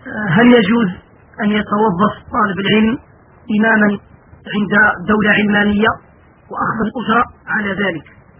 هل يجوز أن يتوظف طالب العلم إماما عند دولة علمانية وأخذ الأجرة على ذلك؟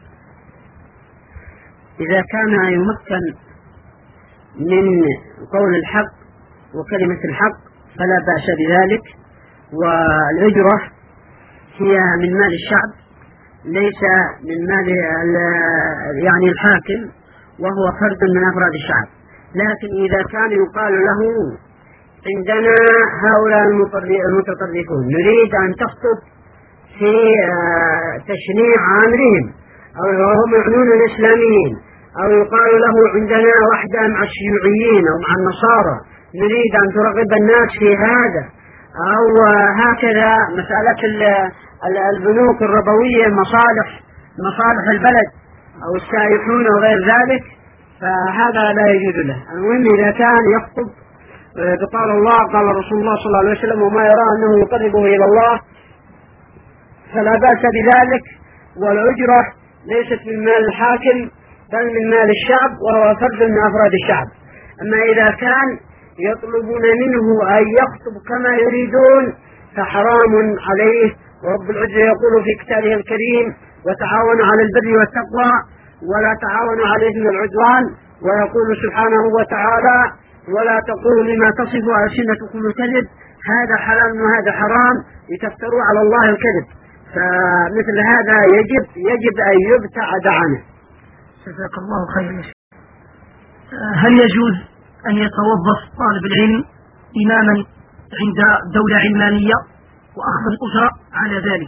إذا كان يمكن من قول الحق وكلمة الحق فلا بأس بذلك، والأجرة هي من مال الشعب ليس من مال يعني الحاكم، وهو فرد من أفراد الشعب. لكن إذا كان يقال له عندنا هؤلاء المتطرفون نريد أن تخطب في تشنيع عامرهم أو هم يعنون الإسلاميين، أو يقال له عندنا وحدة مع الشيوعيين أو مع النصارى نريد أن ترغب الناس في هذا، أو هكذا مسألة البنوك الربوية مصالح البلد أو السائحون وغير ذلك، فهذا لا يجوز له. المهم إذا كان يخطب قال الله قال رسول الله صلى الله عليه وسلم وما يرى أنه يقربه إلى الله فلا بأس بذلك، والأجرة ليست من مال الحاكم بل من مال الشعب وهو فرد من أفراد الشعب. أما إذا كان يطلبون منه أن يخطب كما يريدون فحرام عليه، ورب العزة يقول في كتابه الكريم وتعاونوا على البر والتقوى ولا تعاونوا على الإثم والعدوان، ويقول سبحانه وتعالى ولا تقولوا لما تصف ألسنتكم الكذب هذا حلال وهذا حرام لتفتروا على الله الكذب. فمثل هذا يجب أن يبتعد عنه. جزاك الله خيرا. هل يجوز أن يتوظف طالب العلم إماما عند دولة علمانية وأخذ الأجرة على ذلك؟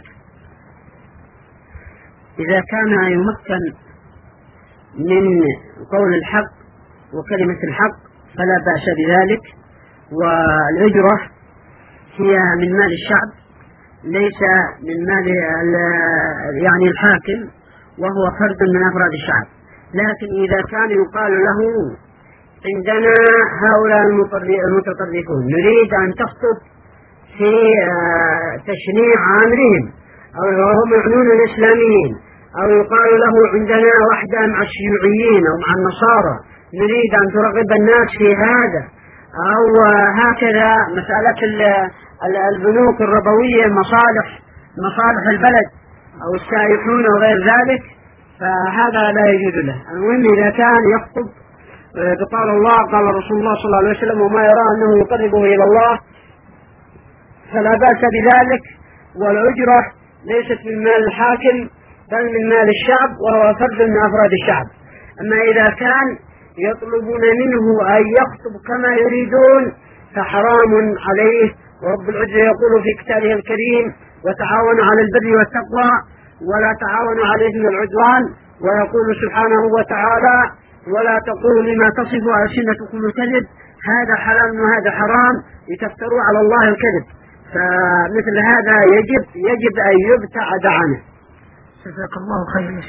إذا كان يمكن من قول الحق وكلمة الحق فلا بأس بذلك، والأجرة هي من مال الشعب ليس من مال يعني الحاكم، وهو فرد من أفراد الشعب. لكن إذا كان يقال له عندنا هؤلاء المتطرفون نريد أن تخطب في تشنيع عامرهم أو هم يعنون الإسلاميين، أو يقال له عندنا وحدة مع الشيوعيين أو مع النصارى نريد أن ترغب الناس في هذا، أو هكذا مسألة البنوك الربوية مصالح البلد أو السائحون وغير ذلك، فهذا لا يجوز له. المهم إذا كان يخطب قال الله قال رسول الله صلى الله عليه وسلم وما يرى أنه يقربه إلى الله فلا بأس بذلك، والأجرة ليست من مال الحاكم بل من مال الشعب وهو فرد من أفراد الشعب. أما إذا كان يطلبون منه أن يخطب كما يريدون فحرام عليه، ورب العزة يقول في كتابه الكريم وتعاونوا على البر والتقوى ولا تعاونوا على الإثم والعدوان، ويقول سبحانه وتعالى ولا تقولوا لما تصف ألسنتكم الكذب هذا حلال وهذا حرام لتفتروا على الله الكذب. فمثل هذا يجب أن يبتعد عنه. جزاك الله خيرا.